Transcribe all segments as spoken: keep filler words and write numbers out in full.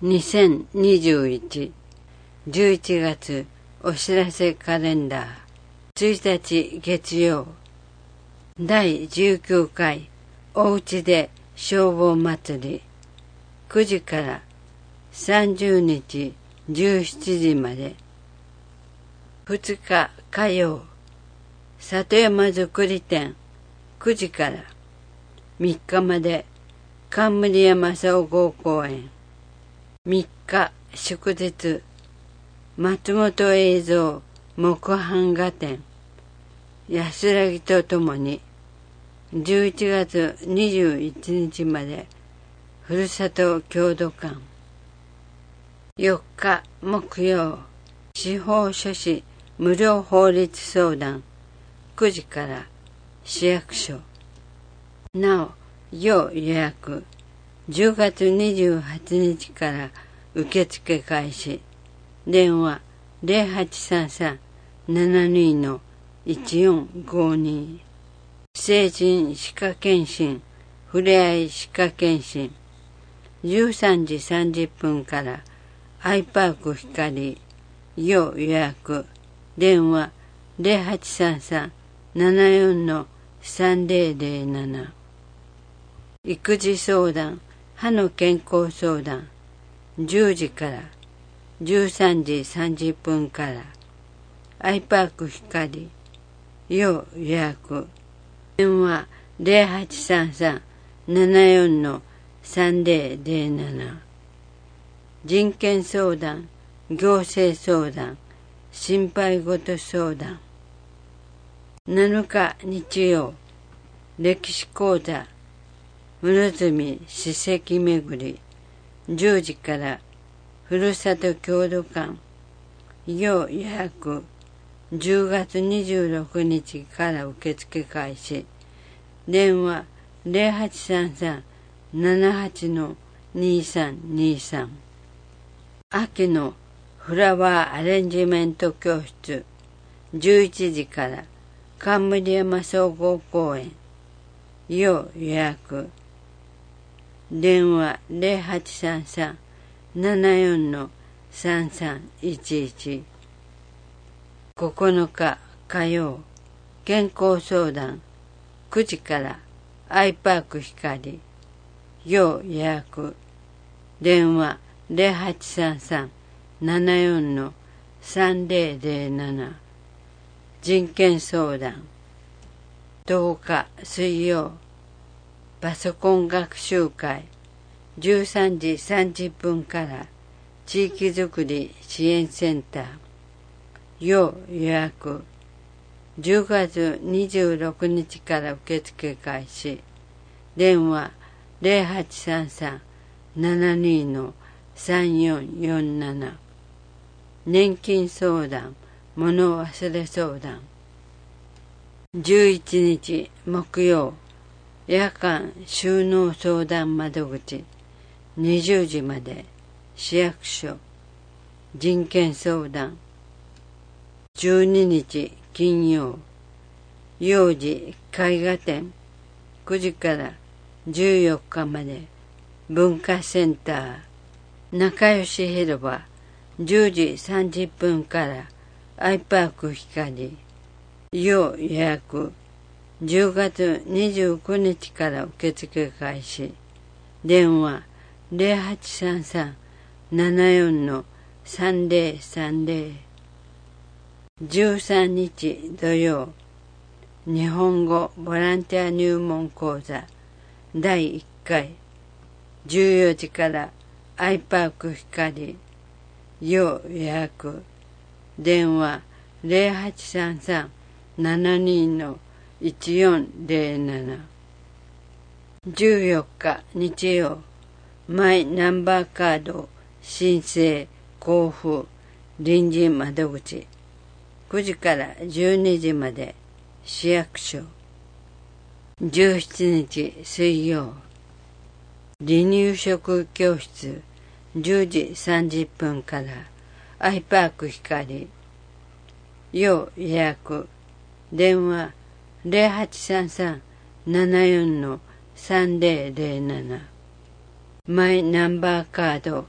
にせんにじゅういち、じゅういちがつお知らせカレンダーついたち月曜だいじゅうきゅうかいおうちで消防祭りくじからさんじゅうにちじゅうしちじまでふつか火曜里山づくり展くじからみっかまで冠山総合公園みっか祝日松本映像木版画展安らぎとともにじゅういちがつにじゅういちにちまでふるさと郷土館よっか木曜司法書士無料法律相談くじから市役所なお要予約じゅうがつにじゅうはちにちから受付開始電話 ゼロはちさんさん ななに のいちよんごに成人歯科検診ふれあい歯科検診じゅうさんじさんじゅっぷんからアイパーク光要予約電話 ゼロはちさんさん ななよん のさんぜろぜろなな育児相談歯の健康相談じゅうじからじゅうさんじさんじゅっぷんからアイパーク光要予約電話 ゼロはちさんさん ななよん のさんぜろぜろなな人権相談行政相談心配事相談なのか日曜歴史講座室積史跡巡りじゅうじからふるさと郷土館要予約じゅうがつにじゅうろくにちから受付開始電話 ゼロはちさんさん ななはち のにさんにさん秋のフラワーアレンジメント教室じゅういちじから冠山総合公園要予約電話 ゼロはちさんさん ななよん のさんさんいちいちここのか火曜健康相談くじからアイパーク光要予約電話 ゼロはちさんさん ななよん のさんぜろぜろなな人権相談とおか水曜パソコン学習会じゅうさんじさんじゅっぷんから地域づくり支援センター要予約じゅうがつにじゅうろくにちから受付開始電話 ゼロはちさんさん ななに のさんよんよんなな年金相談物忘れ相談じゅういちにち木曜夜間収納相談窓口にじゅうじまで市役所人権相談じゅうににち金曜幼児絵画展くじからじゅうよっかまで文化センター仲良し広場じゅうじさんじゅっぷんからアイパーク光要予約じゅうがつにじゅうくにちから受付開始電話 ゼロはちさんさん ななよん のさんぜろさんぜろじゅうさんにち土曜日本語ボランティア入門講座だいいっかいじゅうよじからアイパーク光要予約電話 ゼロはちさんさん ななに のいちよんぜろななじゅうよっか日曜マイナンバーカード申請交付臨時窓口くじからじゅうにじまで市役所じゅうしちにち水曜離乳食教室じゅうじさんじゅっぷんからアイパーク光要予約電話 ゼロはちさんさん ななよん のさんぜろぜろななマイナンバーカード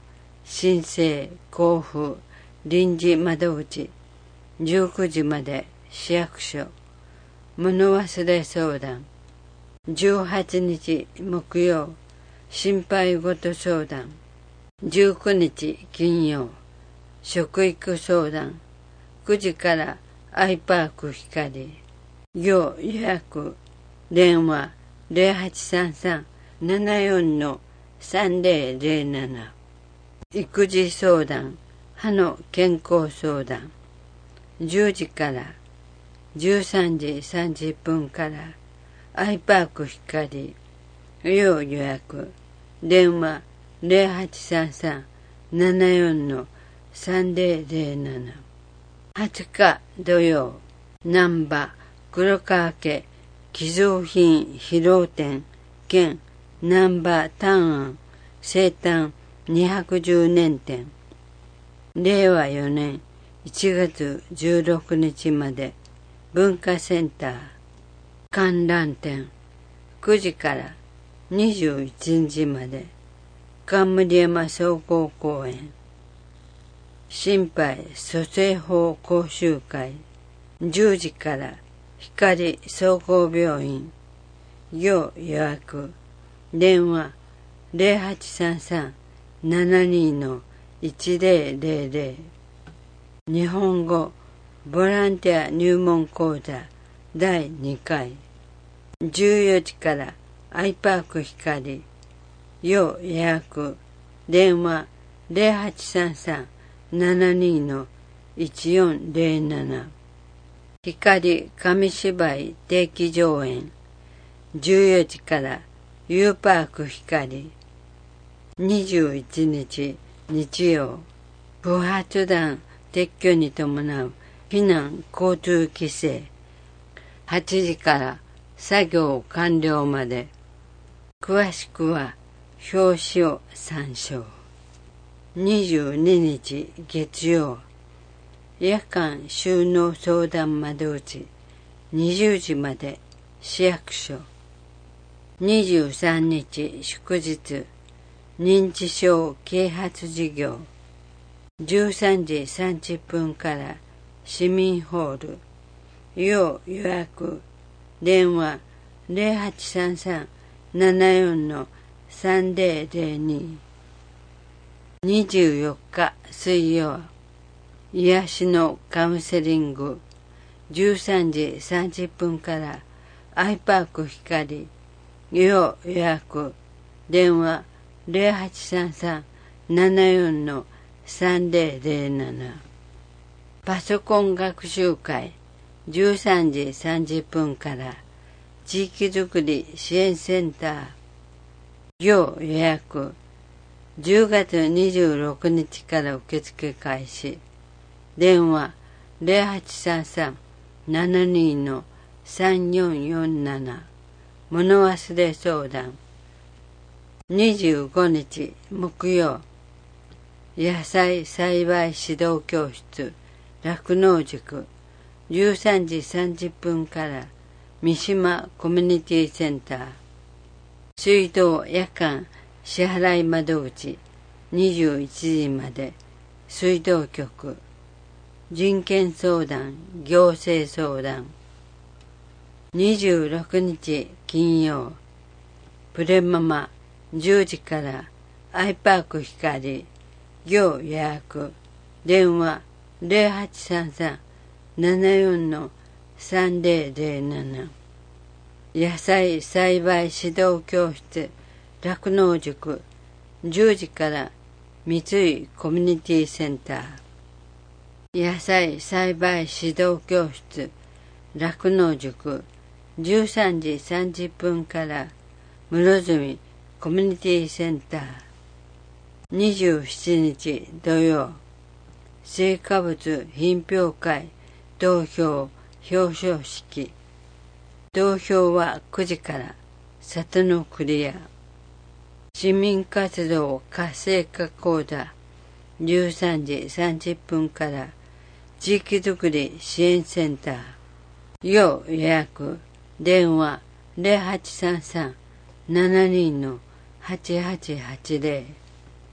申請、交付、臨時窓口、じゅうくじまで市役所、物忘れ相談、じゅうはちにち木曜、心配事相談、じゅうくにち金曜、食育相談、くじからアイパーク光、要予約、電話ゼロはちさんさん ななよん のさんぜろぜろなな、育児相談、歯の健康相談、じゅうじからじゅうさんじさんじゅっぷんからアイパーク光、要予約、電話ゼロはちさんさん ななよん のさんぜろぜろなな、はつか土曜、難波黒川家寄贈品披露店兼難波丹庵生誕にひゃくじゅうねん展、れいわよねんいちがつじゅうろくにちまで文化センター観覧展、くじからにじゅういちにちまで冠山総合公園、心肺蘇生法講習会、じゅうじから光総合病院、要予約、電話ゼロはちさんさん ななにのいちぜろぜろぜろ、日本語ボランティア入門講座だいにかい、じゅうよじからアイパーク光、要予約、電話ゼロはちさんさん ななにのいちよんぜろなな、光紙芝居定期上演、じゅうよじからユーパーク光、にじゅういちにち日曜、不発弾撤去に伴う避難交通規制、はちじから作業完了まで、詳しくは表紙を参照。にじゅうににち月曜、夜間収納相談窓口にじゅうじまで市役所、にじゅうさんにち祝日、認知症啓発事業、じゅうさんじさんじゅっぷんから市民ホール、要予約、電話ゼロはちさんさん ななよんのさんぜろぜろに、にじゅうよっか水曜、癒しのカウンセリング、じゅうさんじさんじゅっぷんからアイパーク光、要予約、電話ゼロはちさんさん ななよんのさんぜろぜろなな、パソコン学習会、じゅうさんじさんじゅっぷんから地域づくり支援センター、要予約、じゅうがつにじゅうろくにちから受付開始、電話ゼロはちさんさん ななにのさんよんよんなな、物忘れ相談、にじゅうごにち木曜、野菜栽培指導教室酪農塾、じゅうさんじさんじゅっぷんから三島コミュニティセンター、水道夜間支払い窓口にじゅういちじまで水道局、人権相談行政相談、にじゅうろくにち金曜、プレママじゅうじからアイパーク光、要予約、電話ゼロはちさんさん ななよんのさんぜろぜろなな、野菜栽培指導教室酪農塾、じゅうじから三井コミュニティセンター、野菜栽培指導教室酪農塾、じゅうさんじさんじゅっぷんから室積コミュニティセンター、にじゅうしちにち土曜、成果物品評会投票表彰式、投票はくじから里のクリア、市民活動活性化講座じゅうさんじさんじゅっぷんから地域づくり支援センター、要予約、電話ゼロはちさんさん ななにのはちはちはちゼロ、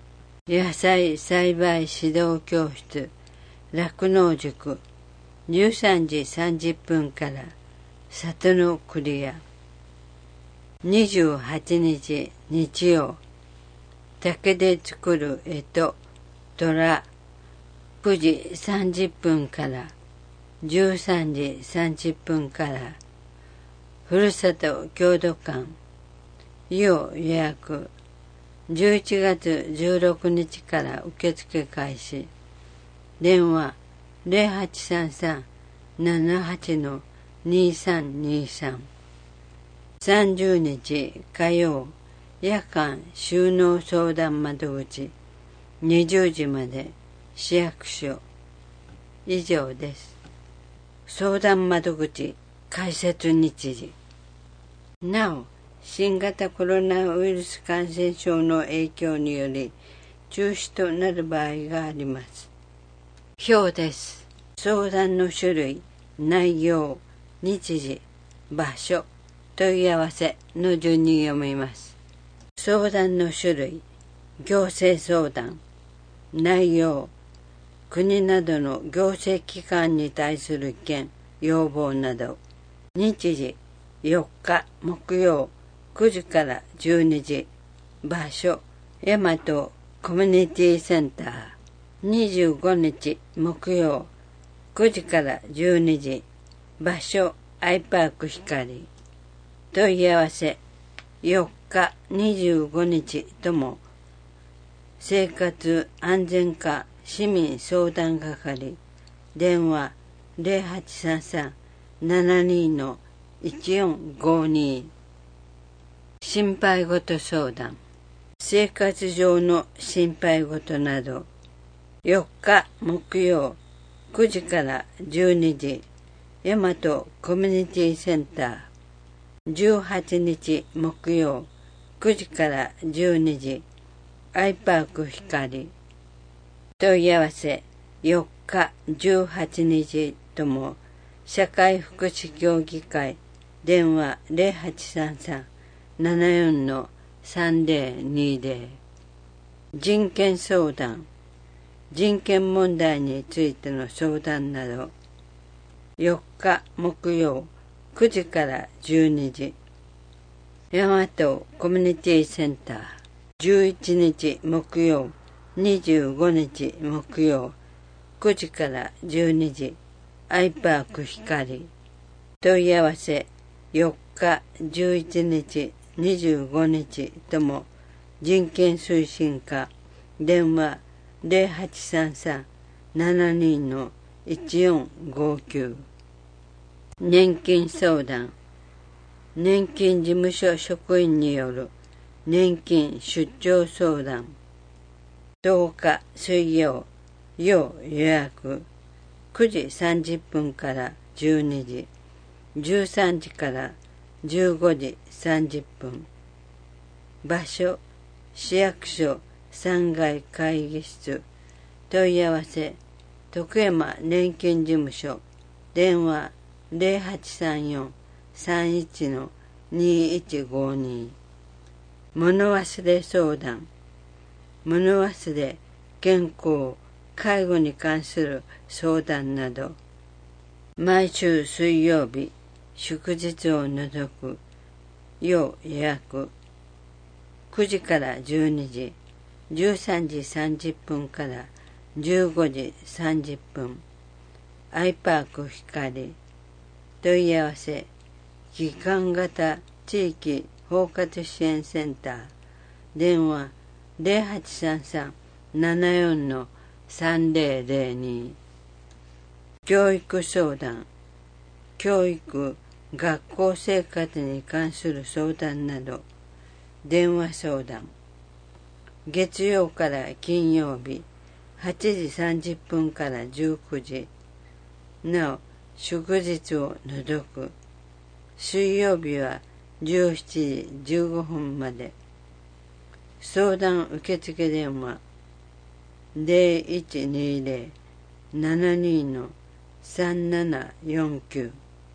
野菜栽培指導教室酪農塾じゅうさんじさんじゅっぷんから里の栗屋にじゅうはちにち日曜竹で作る干支虎くじさんじゅっぷんからじゅうさんじさんじゅっぷんからふるさと郷土館要予約じゅういちがつじゅうろくにちから受付開始電話 ゼロはちさんさん ななはち にさんにさん さんじゅうにち火曜夜間収納相談窓口にじゅうじまで市役所以上です。相談窓口開設日時なお新型コロナウイルス感染症の影響により中止となる場合があります。表です。相談の種類、内容、日時、場所、問い合わせの順に読みます。相談の種類、行政相談、内容、国などの行政機関に対する意見、要望など。日時、よっか木曜くじからじゅうにじ。場所、大和コミュニティセンター。にじゅうごにち木曜くじからじゅうにじ。場所、アイパーク光。問い合わせ、よっかにじゅうごにちとも。生活安全課市民相談係。電話ゼロはちさんさん ななにのいちよんごに。心配事相談。生活上の心配事など。よっか木曜くじからじゅうにじ。大和コミュニティセンター。じゅうはちにち木曜くじからじゅうにじ。アイパーク光。問い合わせよっかじゅうはちにちとも社会福祉協議会電話ゼロはちさんさん ななよんのさんぜろにぜろ。人権相談。人権問題についての相談など。よっか木曜くじからじゅうにじ。大和コミュニティセンター。じゅういちにち木曜にじゅうごにち木曜くじからじゅうにじ。アイパーク光。問い合わせよっかじゅういちにちにじゅうごにちとも人権推進課電話ゼロはちさんさん ななにのいちよんごきゅう。年金相談。年金事務所職員による年金出張相談。とおか水曜要予約くじさんじゅっぷんからじゅうにじ。じゅうさんじからじゅうごじさんじゅっぷん。場所市役所さんがい会議室。問い合わせ徳山年金事務所電話ゼロはちさんよん さんいちのにいちごに。物忘れ相談。物忘れ、健康、介護に関する相談など。毎週水曜日祝日を除く要予約くじからじゅうにじ。じゅうさんじさんじゅっぷんからじゅうごじさんじゅっぷん。アイパーク光。問い合わせ期間型地域包括支援センター電話ゼロはちさんさん ななよんのさんぜろぜろに。教育相談。教育学校生活に関する相談など。電話相談。月曜から金曜日はちじさんじゅっぷんからじゅうくじ。なお祝日を除く。水曜日はじゅうしちじじゅうごふんまで。相談受付電話ゼロいちにゼロ ななにのさんななよんきゅう。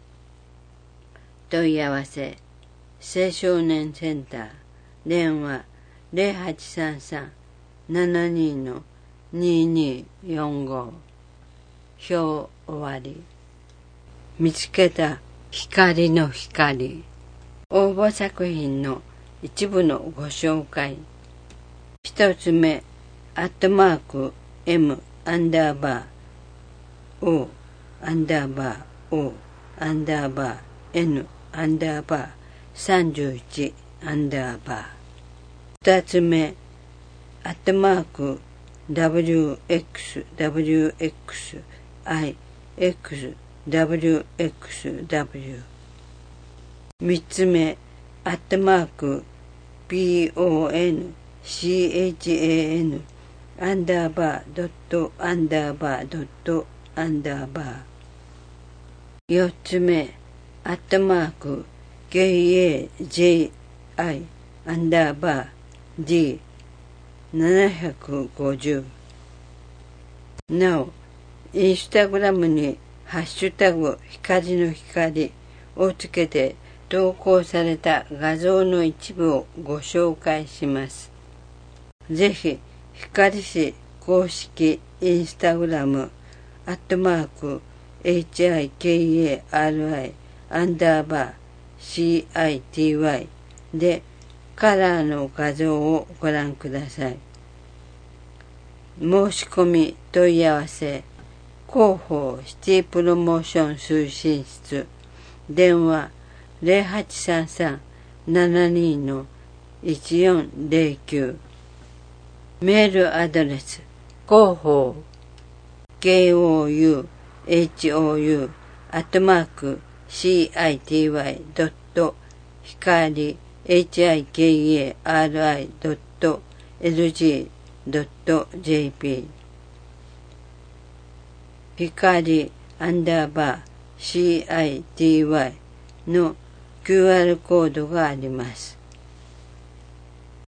問い合わせ青少年センター電話ゼロはちさんさんななにのにによんご。表終わり。見つけた光の光。応募作品の一部のご紹介。一つ目、アットマーク M アンダーバー O アンダーバー O アンダーバー N アンダーバーさんじゅういちアンダーバー。二つ目、アットマーク ダブリューエックス ダブリューエックス I X ダブリューエックス W。三つ目、アットマーク ピーオーエヌシーエイチエーエヌ アンダーバードットアンダーバードットアンダーバー。四つ目、アットマーク ケーエージェイアイ アンダーバー Dななひゃくごじゅう。なお、インスタグラムにハッシュタグ光の光をつけて投稿された画像の一部をご紹介します。ぜひ、光市公式インスタグラムアットマーク エイチアイケーエーアールアイ アンダーバー シーアイティーワイ でカラーの画像をご覧ください。申し込み問い合わせ広報シティプロモーション推進室電話 ゼロはちさんさん ななにのいちよんゼロきゅう。メールアドレス広報 ケーオーユーエイチオーユー アットマーク シーアイティーワイ ドット光 エイチアイケーエーアールアイ ドットエルジー ドット ジェーピー。光アンダーバー シーアイティーワイ の キューアール コードがあります。